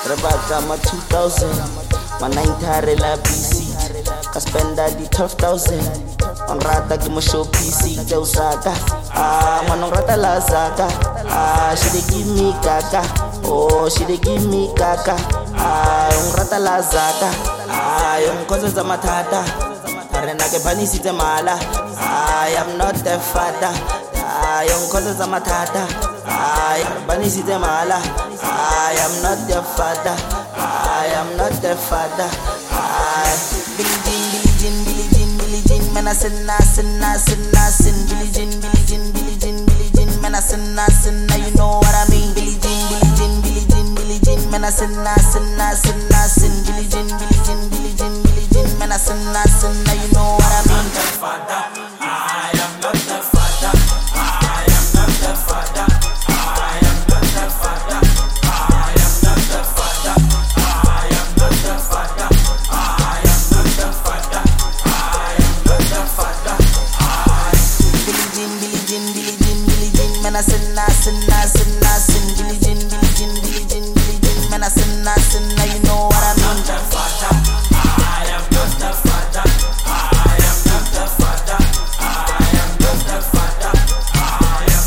Rebecca, my 2000, my 9 la BC. I spend that the 12,000. On rata give me show PC, Osaka. Man on rata la Zaka. She dey give me kaka. Oh, she dey give me kaka. On rata la Zaka. Yung causes of matata. Arena ke panisi te mala. I am not the father. Yung causes of matata. I am panisi te mala. I am not the father. I am not the father. Billie Jean, man I sin, Billie Jean, man I sin, now you know what I mean. Billie Jean, man I sin, Billie Jean, man I sin, now you know what I mean. I am not the father. I am not the father. I am not the father. I am not the father. I am not the father. I am not the father. I am not the father. Billie Jean, man I sin, Billie Jean, man I sin, now you know what I mean. The father. I am not the father. I am not the father. I am not the father. I am.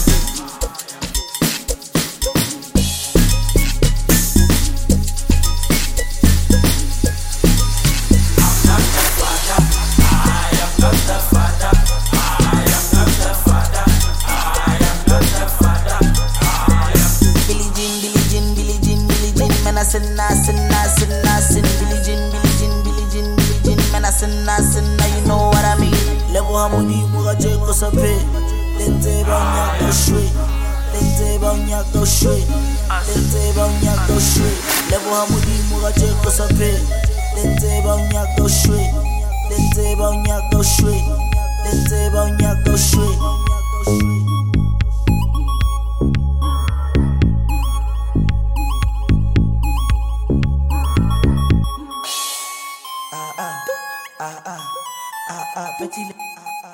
I'm not the father. I am not the father. I am not the father. I am. Billie Jean, man I sin, Billie Jean, man I sin, now you know what I mean. Lebo hamudi muga jeko sape, lente banya go shwe, lente banya go shwe, lente banya go shwe. Lebo hamudi muga jeko sape, lente banya go shwe, lente banya go shwe, lente banya go shwe. Petit le,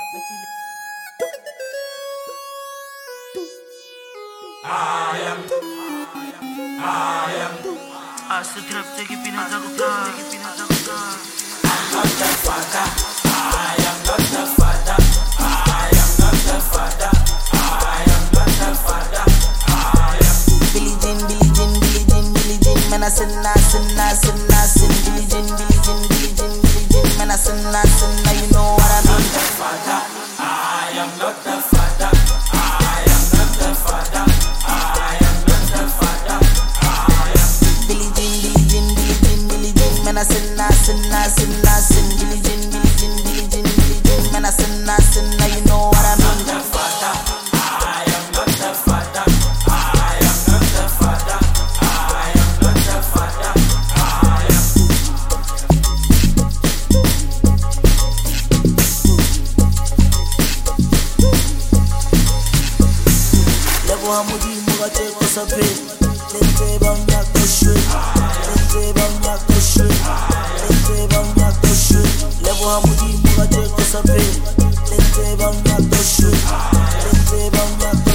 I am. Not the father. I am not the father. I am not the father. I am not the father. I am. Billie Jean, man I sin, Billie Jean, man I sin, now you know what I mean. The father. I am not the father. I am not the father. I am not the father. I am. Billie Jean, man I sin, Billie Jean, man I sin, now you know what I mean. The father. I am not the father. I am not the father. I am not the father. I am. Lebo hamudi muga jeko sape, lente banya go shwe, lente banya go shwe, lente banya go shwe. Lebo hamudi muga jeko sape, lente banya go shwe, lente banya go